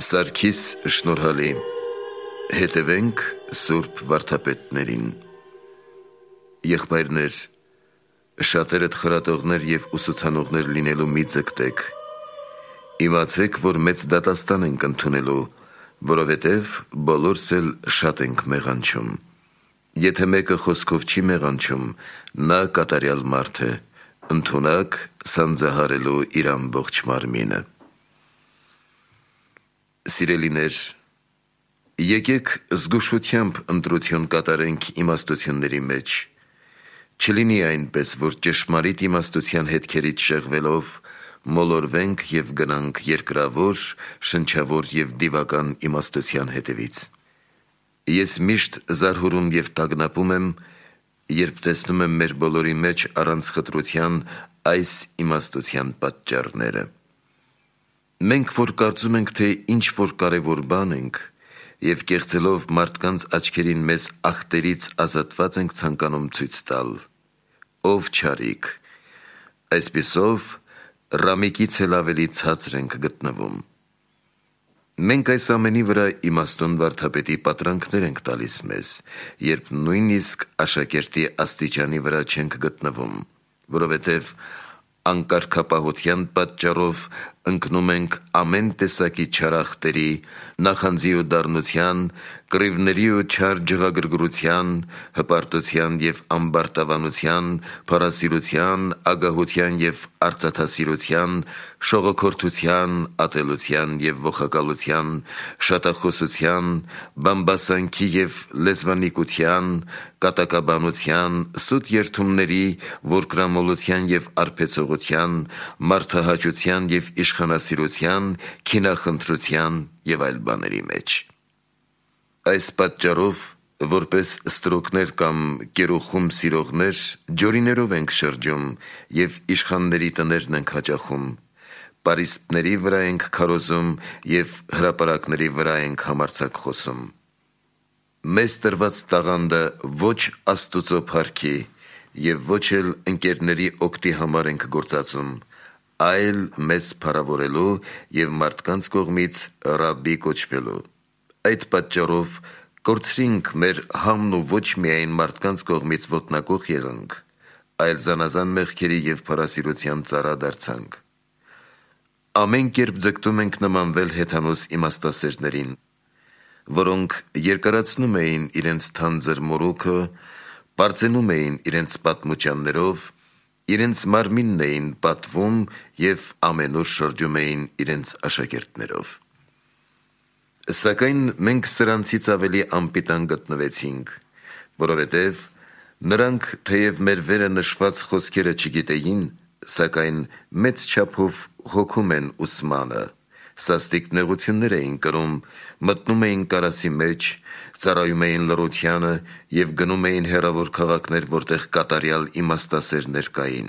Սարգիս շնորհալի, հետևենք սուրբ վարդապետներին։ Եղբայրներ, շատերդ խրատողներ և ուսուցանողներ լինելու մի ձգտեք։ Իմացեք, որ մեծ դատաստան ենք ընդունելու, որովհետև բոլորս էլ շատ ենք մեղանչում։ Եթե մեկը խոսքով չի մեղանչում, նա կատարյալ մարդ է, ընդունակ սանձահարելու իր ամբողջ մարմինը։ Սիրելիներ, եկեք զգուշությամբ ընտրություն կատարենք իմաստությունների մեջ։ Չլինի այնպես, որ ճշմարիտ իմաստության հետքերից շեղվելով մոլորվենք և գնանք երկրավոր, շնչավոր և դիվական իմաստության հետևից։ Ես միշտ զարհուրում և տագնապում եմ, երբ տեսնում եմ մեր բոլորի մեջ առանց խտրության այս իմաստության պատճառները։ Մենք, որ կարծում ենք, թե ինչ-որ կարևոր բան ենք, և կեղծելով մարդկանց աչքերին մեզ ախտերից ազատված ենք ցանկանում ցույց տալ, ով չարիք, այսպիսով ռամիկից էլ ավելի ցածր ենք գտնվում։ Մենք այս ամենի վրա իմաստուն վարդապետի պատրանքներ ենք տալիս մեզ, երբ նույնիսկ աշակերտի աստիճանի վրա չենք գտնվում, որովհետև անկարգապահության պատճառով ընկնում ենք ամեն տեսակի չարախտերի, նախանձի ու դառնության, կռիվների ու չար ջղագրգռության, հպարտության և ամբարտավանության, փառասիրության, ագահության և արծաթասիրության, շողոքորթության, ատելության և ոխակալության, շատախոսության, բամբասանքի և լեզվանիկության, կատակաբանության, սուտ երդումների, որկրամոլության և արբեցողության, մարդահաճության և իշխանասիրության, քինախնդրության և այլ բաների մեջ։ Այս պատճառով, որպես ստրուկներ կամ կերուխում սիրողներ, ջորիներով ենք շրջում և իշխանների տներն ենք հաճախում, պարիսպների վրա ենք քարոզում և հրապարակների վրա ենք համարձակ խոսում։ Մեզ տրված տաղանդը ոչ Աստուծո փառքի և ոչ էլ ընկերների օգտի համար ենք գործածում, այլ մեզ փառավորելու և մարդկանց կողմից ռաբբի կոչվելու։ Այդ պատճառով կորցրինք մեր համն ու ոչ միայն մարդկանց կողմից ոտնակոխ եղանք, այլ զանազան մեղքերի և փառասիրության ծառա դարձանք։ Ամեն կերպ ձգտում ենք նմանվել հեթանոս իմաստասերներին, որոնք երկարացնում էին իրենց թանձր մորուքը, պարծենում էին իրենց պատմուճաններով, իրենց մարմինն էին պատվում և ամենուր շրջում էին իրենց աշակերտներով։ Սակայն մենք սրանցից ավելի անպիտան գտնվեցինք, որովհետև նրանք, թեև մեր վերը նշված խոսքերը չգիտեին, սակայն մեծ չափով հոգում են ուսմանը, սաստիկ նեղություններ էին կրում, մտնում էին կարասի մեջ, ծառայում էին լռությանը և գնում էին հեռավոր քաղաքներ, որտեղ կատարյալ իմաստասերներ կային։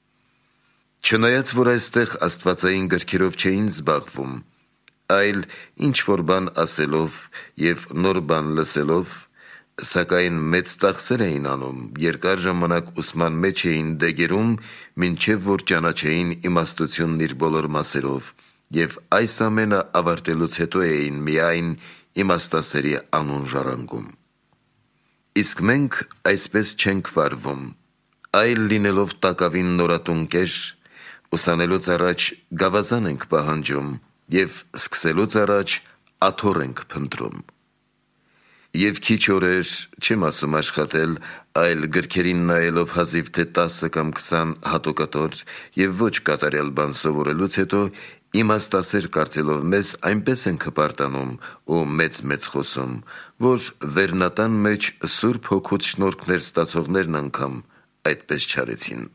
Չնայած, որ այստեղ աստվածային գրքերով չէին զբաղվում, այլ ինչ-որ բան ասելով և նոր բան լսելով, սակայն մեծ ծախսեր էին անում, երկար ժամանակ ուսման մեջ էին դեգերում, մինչև որ ճանաչեին իմաստությունն իր բոլոր մասերով և այս ամենը ավարտելուց հետո էին միայն իմաստասերի անուն ժառանգում։ Իսկ մենք այսպես չենք վարվում, այլ լինելով տակավին նորատունկեր, ուսանելուց առաջ գավազան ենք պահանջում և սկսելուց առաջ աթոռ ենք փնտրում։ Եվ քիչ օրեր, չեմ ասում աշխատել, այլ գրքերին նայելով հազիվ թե 10 կամ 20 հատոկատոր և ոչ կատարյալ բան սովորելուց հետո, իմաստասեր կարծելով մեզ այնպես ենք հպարտանում ու մեծ խոսում, որ վերնատան մեջ Սուրբ Հոգուց շնորհքներ ստացողներն անգամ այդպես չարեցին։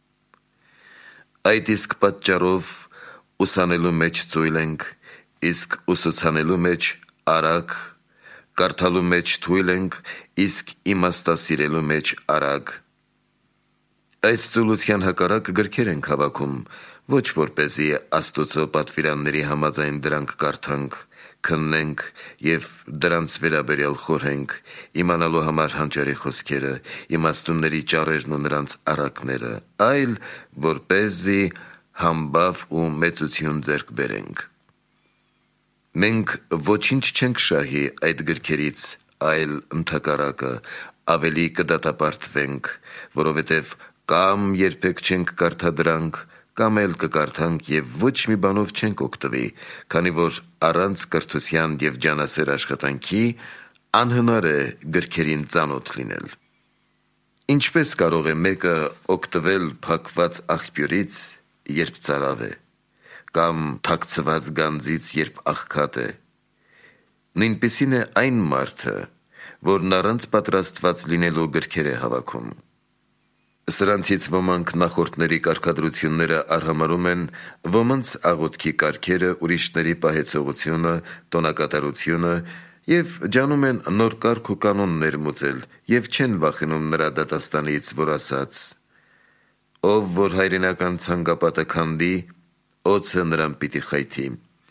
Այդ իսկ պատճառով ուսանելու մեջ ծույլ ենք, իսկ ուսուցանելու մեջ արագ, կարդալու մեջ թույլ ենք, իսկ իմաստասիրելու մեջ արագ։ Այս ծուլության հակառակ գրքեր ենք հավաքում, ոչ որպեսզի Աստուծո պատվիրանների համաձայն դրանք կարդանք, քննենք և դրանց վերաբերյալ խորհենք, իմանալու համար հանճարի խոսքերը, իմաստունների ճառերն ու նրանց առակները, այլ որպեսզի համբավ ու մեծություն ձեռք բերենք։ Մենք ոչինչ չենք շահի այդ գրքերից, այլ ընդհակառակը ավելի կդատապարտվենք, որովհետև կամ երբեք չենք կարդա դրանք, կամ էլ կկարդանք և ոչ մի բանով չենք օգտվի, քանի որ առանց կրթության և ջանասեր աշխատանքի անհնար է գրքերին ծանոթ լինել։ Ինչպես կարող է մեկը օգտվել փակված աղբյուրից, երբ ծարավ է, կամ թաքցված գանձից, երբ աղքատ է։ Նույնպիսին է այն մարդը, որն առանց պատրաստված լինելու գրքեր է հավաքում։ Սրանցից ոմանք նախորդների կարգադրությունները արհամարհում են ոմանց աղոթքի կարգերը, ուրիշների պահեցողությունը, տոնակատարությունը և ջանում են նոր կարգ ու կանոն ներմուծել և չեն վախենում նրա դատաստանից, որ ասաց. «Ով որ հայրենական ցանկապատը քանդի, օձը նրան պիտի խայթի»։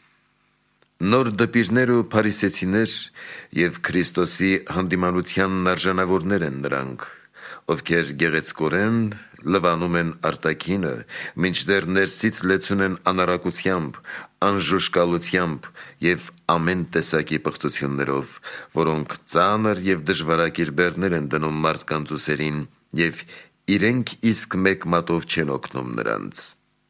Նոր դպիրներ ու փարիսեցիներ և Քրիստոսի հանդիմանությանն արժանավորներ են նրանք, ովքեր գեղեցկորեն լվանում են արտաքինը, մինչդեռ ներսից լեցուն են անառակությամբ, անժուժկալությամբ և ամեն տեսակի պղծություններով, որոնք ծանր և դժվարակիր բեռներ են դնում մարդկանց ուսերին և իրենք իսկ մեկ մատով չեն օգնում նրանց։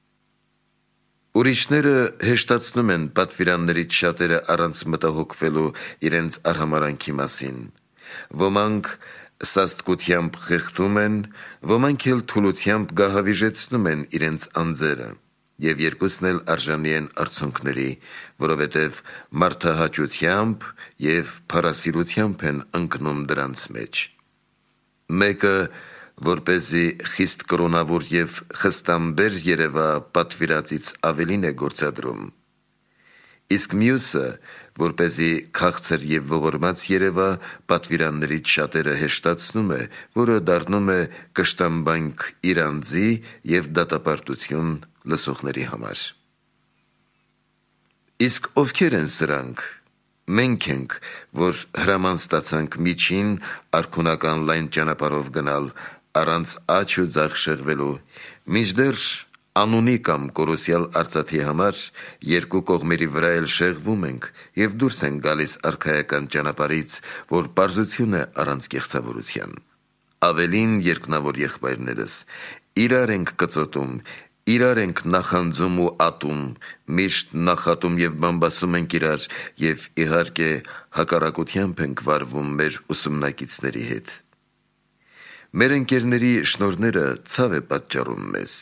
Ուրիշները հեշտացնում են պատվիրաններից շատերը առանց մտահոգվելու իրենց արհամարհանքի մասին։ Ոմանք սաստկությամբ խեղդում են, ոմանք էլ թուլությամբ գահավիժեցնում են իրենց անձերը, և երկուսն էլ արժանի են արցունքների, որովհետև մարդահաճությամբ և փառասիրությամբ են ընկնում դրանց մեջ։ Մեկը, որպեսզի խիստ կրոնավոր և խստամբեր երևա, պատվիրածից ավելին է գործադրում, իսկ մյուսը, որպեսզի քաղցր և ողորմած երևա, պատվիրաններից շատերը հեշտացնում է, որը դառնում է կշտամբանք իր անձի և դատապարտություն լսողների համար։ Իսկ ովքեր են սրանք։ Մենք ենք, որ հրաման ստացանք միջին արքունական լայն ճանապարհով գնալ, առանց աջ ու ձախ շեղվելու, մինչդեռ անունի կամ կորուսյալ արծաթի համար երկու կողմերի վրա էլ շեղվում ենք և դուրս ենք գալիս արքայական ճանապարհից, որ պարզություն է առանց կեղծավորության։ Ավելին, երկնավոր եղբայրներս, իրար ենք կծոտում, իրար ենք նախանձում ու ատում, միշտ նախատում և բամբասում ենք իրար և իհարկե հակառակությամբ ենք վարվում մեր ուսումնակիցների հետ։ Մեր ընկերների շնորհները ցավ է պատճառում մեզ։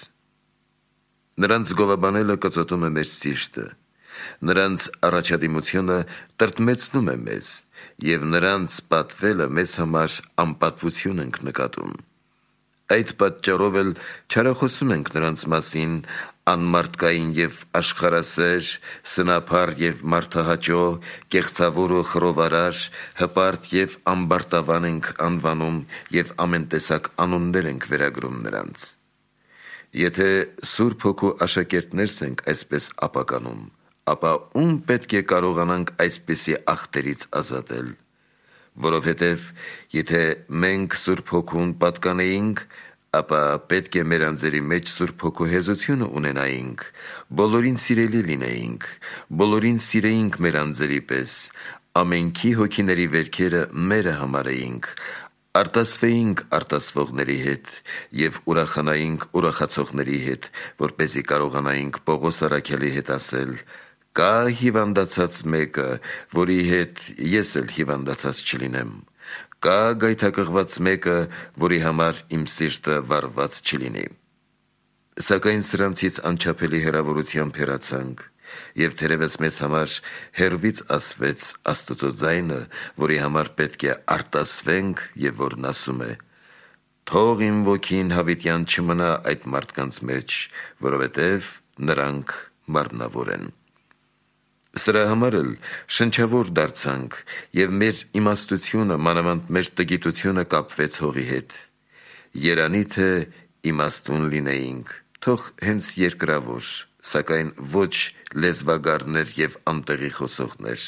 Նրանց գովաբանելը կծոտում է մեր սիրտը, նրանց առաջադիմությունը տրտմեցնում է մեզ, և նրանց պատվելը մեզ համար անպատվություն ենք նկատում։ Այդ պատճառով էլ չարախոսում ենք նրանց մասին անմարդկային և աշխարհասեր, սնափառ և մարդահաճո, կեղծավոր ու խռովարար, հպարտ և ամբարտավան ենք անվանում և ամեն տեսակ անուններ ենք վերագրում նրանց։ Եթե Սուրբ Հոգու աշակերտներս ենք այսպես ապականում, ապա ում պետք է կարողանանք այսպիսի ախտերից ազատել։ Որովհետև եթե մենք Սուրբ Հոգուն պատկանեինք, ապա պետք է մեր անձերի մեջ Սուրբ Հոգու հեզությունը ունենայինք, բոլորին սիրելի լինեինք, բոլորին սիրեինք մեր անձերի պես, ամենքի հոգիների վերքերը մերը համարեինք, արտասվեինք արտասվողների հետ և ուրախանայինք ուրախացողների հետ, որպեսզի կարողանայինք Պողոս առաքյալի հետ ասել. «Կա հիվանդացած մեկը, որի հետ ես էլ հիվանդացած չլինեմ, կա գայթակղված մեկը, որի համար իմ սիրտը վառված չլինի»։ Սակայն սրանցից անչափելի հեռավորությամբ հեռացանք, և թերևս մեզ համար հեռվից ասվեց Աստծո ձայնը, որի համար պետք է արտասվենք և որն ասում է. «Թող իմ ոգին հավիտյան չմնա այդ մարդկանց մեջ, որովհետև նրանք մարմնավոր են»։ Սրա համար էլ շնչավոր դարձանք, և մեր իմաստությունը, մանավանդ մեր տգիտությունը կապվեց հողի հետ։ Երանի թե իմաստուն լինեինք, թող հենց երկրավոր, սակայն ոչ լեզվագարներ և անտեղի խոսողներ։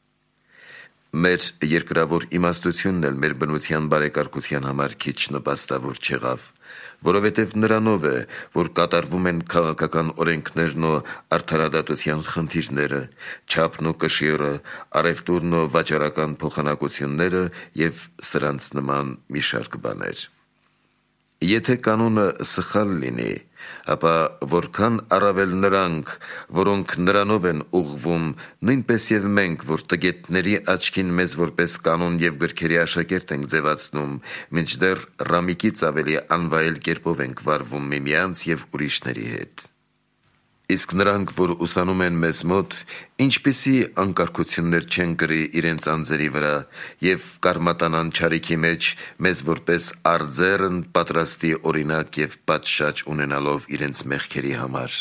Մեր երկրավոր իմաստությունն էլ մեր բնության բարեկարգության համար քիչ նպաստավոր չեղավ, որովհետև նրանով է, որ կատարվում են քաղաքական օրենքներն ու արդարադատության խնդիրները, չափն ու կշիռը, առևտուրն ու վաճառական փոխանակությունները և սրանց նման մի շարք բաներ։ Եթե կանոնը սխալ լինի, ապա որքան առավել նրանք, որոնք նրանով են ուղղվում, նույնպես և մենք, որ տգետների աչքին մեզ որպես կանոն և գրքերի աշակերտ ենք ձևացնում, մինչդեռ ռամիկից ավելի անվայել կերպով ենք վարվում միմյանց և ուրիշների հետ։ Իսկ նրանք, որ ուսանում են մեզ մոտ, ինչպիսի անկարգություններ չեն կրի իրենց անձերի վրա և կարմատանան չարիքի մեջ մեզ որպես արձեռն պատրաստի օրինակ և պատշաճ ունենալով իրենց մեղքերի համար։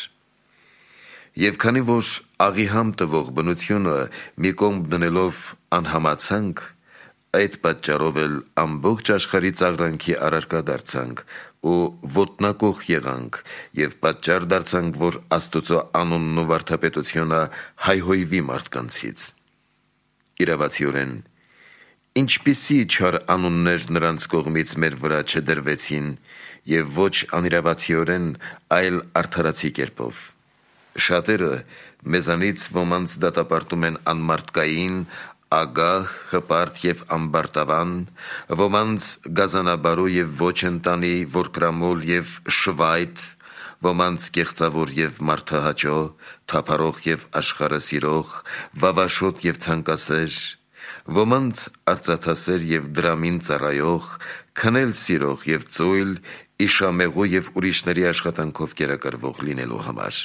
Եվ քանի որ աղի համ տվող բնությունը մի կողմ դնելով անհամացանք, այդ պատճառով էլ ամբողջ աշխարհի ծաղրանքի առարկա դարձանք ու ոտնակոխ եղանք և պատճառ դարձանք, որ Աստծո անունն ու վարդապետությունը հայհոյվի մարդկանցից։ Իրավացիորեն, ինչպիսի չար անուններ նրանց կողմից մեր վրա չդրվեցին և ոչ անիրավացիորեն, այլ արդարացի կերպով։ Շատերը մեզանից ոմանց դատապարտում են անմարդկային, ագահ, հպարտ և ամբարտավան, ոմանց գազանաբարու և ոչ ընտանի, որկրամոլ և շվայտ, ոմանց կեղծավոր և մարդահաճո, թափառող և աշխարհը սիրող, վավաշոտ և ցանկասեր, ոմանց արծաթասեր և դրամին ծառայող, քնել սիրող և ծույլ, իշամեղու և ուրիշների աշխատանքով կերակրվող լինելու համար։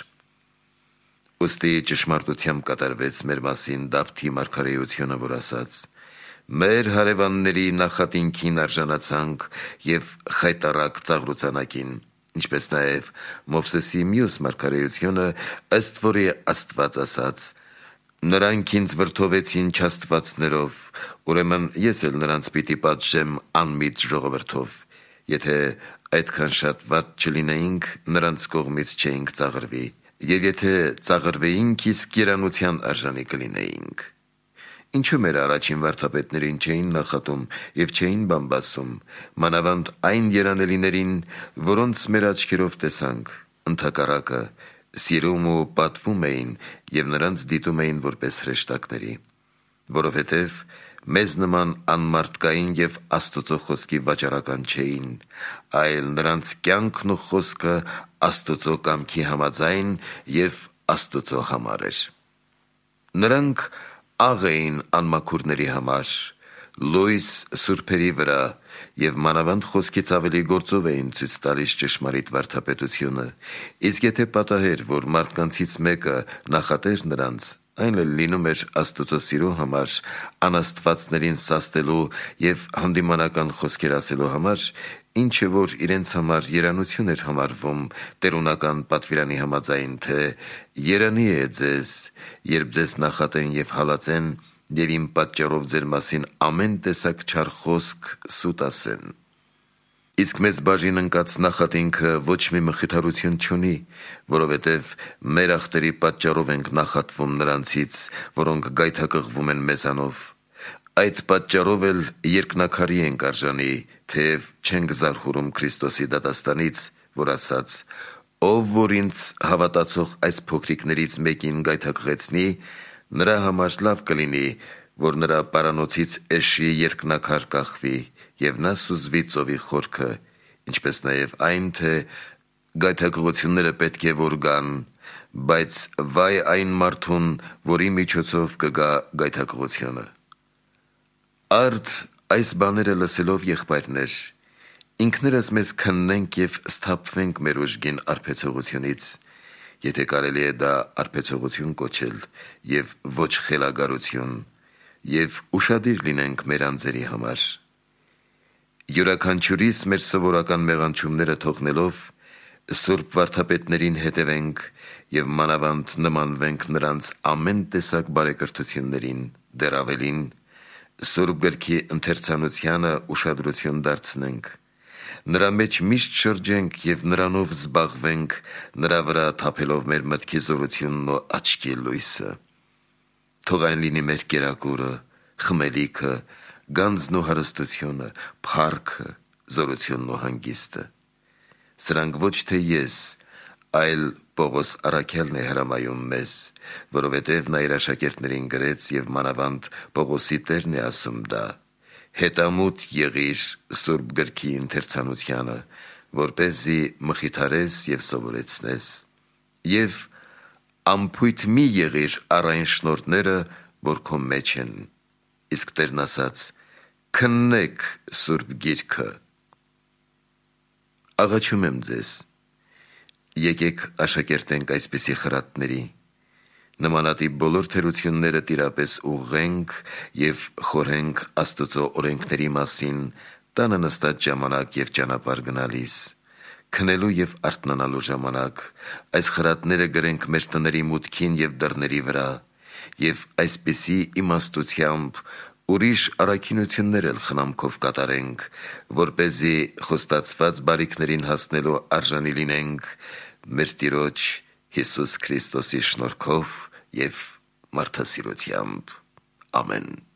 Ուստի ճշմարտությամբ կատարվեց մեր մասին Դավթի մարգարեությունը, որ ասաց. «Մեր հարևանների նախատինքին արժանացանք և խայտառակ ծաղրուծանակին», ինչպես նաև Մովսեսի մյուս մարգարեությունը, ըստ որի Աստված ասաց. «Նրանք ինձ վրդովեցին չաստվածներով, ուրեմն ես էլ նրանց պիտի պատժեմ անմիտ ժողովրդով. եթե այդքան շատ վատ չլինեինք, նրանց կողմից չէինք ծաղրվի, և եթե ծաղրվեինք, իսկ երանության արժանի կլինեինք»։ Ինչու մեր առաջին վարդապետներին չէին նախատում և չէին բամբասում, մանավանդ այն երանելիներին, որոնց մեր աչքերով տեսանք, ընդհակառակը, սիրում ու պատվում էին և նրանց դիտում էին որպես հրեշտակների, որովհետև մեզ նման անմարդկային և Աստծո խոսքի վաճառական չէին, այլ նրանց կյանքն ու խոսքը Աստծո կամքի համաձայն և Աստծո համար էր։ Նրանք աղ էին անմաքուրների համար, լույս սուրբերի վրա և մանավանդ խոսքից ավելի գործով էին ցույց տալիս ճշմարիտ վարդապետությունը, իսկ եթե պատահեր, որ մարդկանցից մեկը նախատեր նրանց, այն էլ լինում էր Աստծո սիրո համար, անաստվածներին սաստելու և հանդիմանական խոսքեր ասելու համար, ինչը որ իրենց համար երանություն էր համարվում տերունական պատվիրանի համաձայն, թե «Երանի է ձեզ, երբ ձեզ նախատեն և հալածեն և իմ պատճառով ձեր մասին ամեն տեսակ չար խոսք սուտ ասեն»։ Իսկ մեզ բաժին ընկած նախատինքը ոչ մի մխիթարություն չունի, որովհետև մեր ախտերի պատճառով ենք նախատվում նրանցից, որոնք գայթակղվում են մեզանով։ Այդ պատճառով էլ երկնաքարի ենք արժանի, թեև չենք զարհուրում Քրիստոսի դատաստանից, որ ասաց. «Ով որ ինձ հավատացող այս փոքրիկներից մեկին գայթակղեցնի, նրա համար լավ կլինի, որ նրա պարանոցից էշի երկնաքար կախվի, և նա սուզվի ծովի խորքը, ինչպես նաև այն, թե գայթակղությունները պետք է որ գան, բայց վայ այն մարդուն, որի միջոցով կգա գայթակղությունը»։ Արդ այս բաները լսելով, եղբայրներ, ինքներս մեզ քննենք և սթափվենք մեր ուժգին արբեցողությունից, եթե կարելի է դա արբեցողություն կոչել և ոչ խելագարություն, և ուշադիր լինենք մեր անձերի համար։ Յուրաքանչյուրիս մեր սովորական մեղանչումները թողնելով, սուրբ վարդապետներին հետևենք և մանավանդ նմանվենք նրանց ամեն տեսակ բարեկրթություններին, դեռ ավելին, Սուրբ Գրքի ընթերցանությանը ուշադրություն դարձնենք, նրա մեջ միշտ շրջենք և նրանով զբաղվենք, նրա վրա թափելով մեր մտքի զորությունն ու աչքի լույսը։ Թող այն լինի մեր կերակուրը, խմելիքը, գանձն ու հարստությունը, փառքը, զորությունն ու հանգիստը։ Սրանք ոչ թե ես, այլ Պողոս առաքյալն է հրամայում մեզ, որովհետև նա իր աշակերտներին գրեց և մանավանդ Պողոսի Տերն է ասում դա. հետամուտ եղիր Սուրբ գրքի ընթերցանությանը, որպեսզի մխիթարես և սովորեցնես, և անփույթ մի եղիր առ այն շնորհները, որ քո մեջ են, իսկ Տերն ասաց. քննեք Սուրբ Գիրքը։ Աղաչում եմ ձեզ, եկեք աշակերտենք այսպիսի խրատների, նմանատիպ բոլոր թերությունները տիրապես ուղղենք և խորհենք Աստծո օրենքների մասին տանը նստած ժամանակ և ճանապարհ գնալիս, քնելու և արթնանալու ժամանակ, այս խրատները գրենք մեր տների մուտքին և դռների վրա, և այսպիսի իմաստությամբ ուրիշ առաքինություններ էլ խնամքով կատարենք, որպեսզի խոստացված բարիքներին հասնելու արժանի լինենք մեր Տիրոջ Հիսուս Քրիստոսի շնորհքով և մարդասիրությամբ։ Ամեն։